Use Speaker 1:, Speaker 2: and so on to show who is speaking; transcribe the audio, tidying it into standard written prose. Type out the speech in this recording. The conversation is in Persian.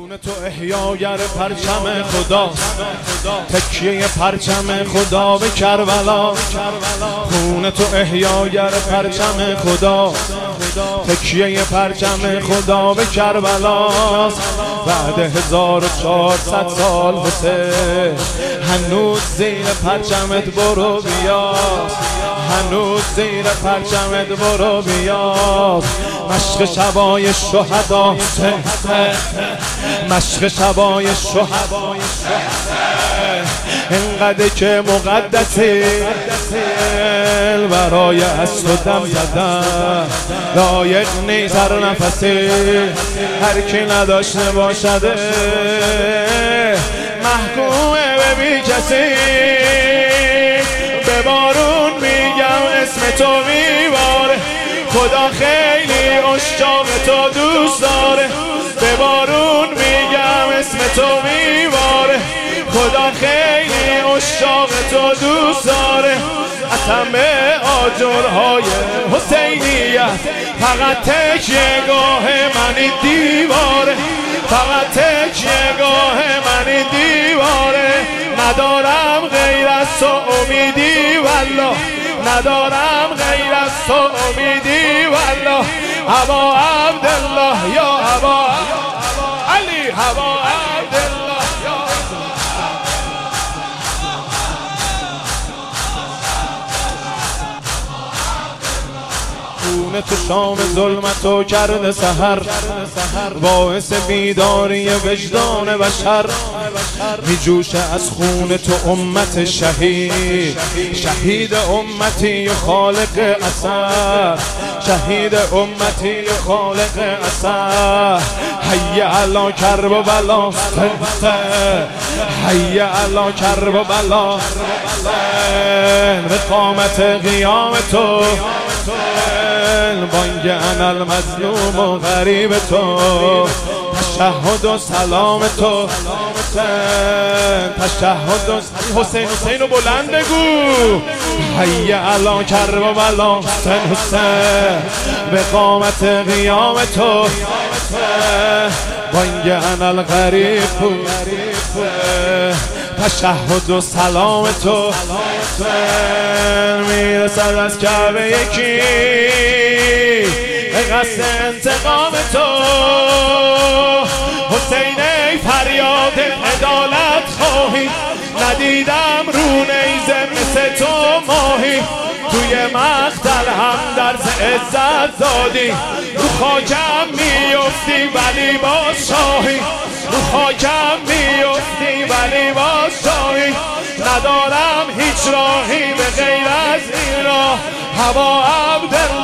Speaker 1: خون تو احیاگر پرچم خدا، تکیه پرچم خدا به کربلا. خون تو احیاگر پرچم خدا، تکیه پرچم خدا به کربلا. بعد 1400 سال حسین هنوز زیر پرچمت برو بیا، هنوز زیر پرچمت برو بیا. مشق شبای شهدا، مشق شبای شهدا، اینقدر که مقدسی برای از تو دم زدن لایق نیست هر نفسی. هر کی نداشته باشده محکومه به بی کسی. به بارون میگم اسم تو میباره، خدا خیلی عشاق تو دوست داره. به بارون میگم اسم تو میباره، خدا خیلی عشاق تو دوست داره. از همه آجرهای حسینیت فقط تکیه‌گاه من این دیواره، فقط تکیه‌گاه من این دیواره. ندارم غیر از تو امیدی والله، ندارم غیر از تو امیدی والله. ابا عبدالله یا ابا علی، ابا عبدالله یا خون تو شام ظلمتو کرده سحر، باعث بیداری وجدان بشر. می جوشه از خون تو امت شهید، شهید امتی خالق اثر، شهید امتی خالق اثر. حی علی کرب و بلا، حی علی کرب و بلا. قامت قیام تو بانگ انا المظلوم و غریب تو، تشهد و سلام تو، تشهد و حسین حسین رو بلند بگو. حی علی کرب و بلا حسین حسین، به قامت قیام تو بانگ انا الغریب، تشهد و سلام تو میرسد از کعبه یکی قصد انتقام تو. حسین ای فریاد عدالت خواهی، ندیدم رو نیزه مثل تو ماهی. توی مقتل هم درس عزت دادی، رو خاکم میفتی ولی باز شاهی، رو خاکم میفتی ولی باز شاهی. ندارم هیچ راهی به غیر از این راه. ابا عبدالله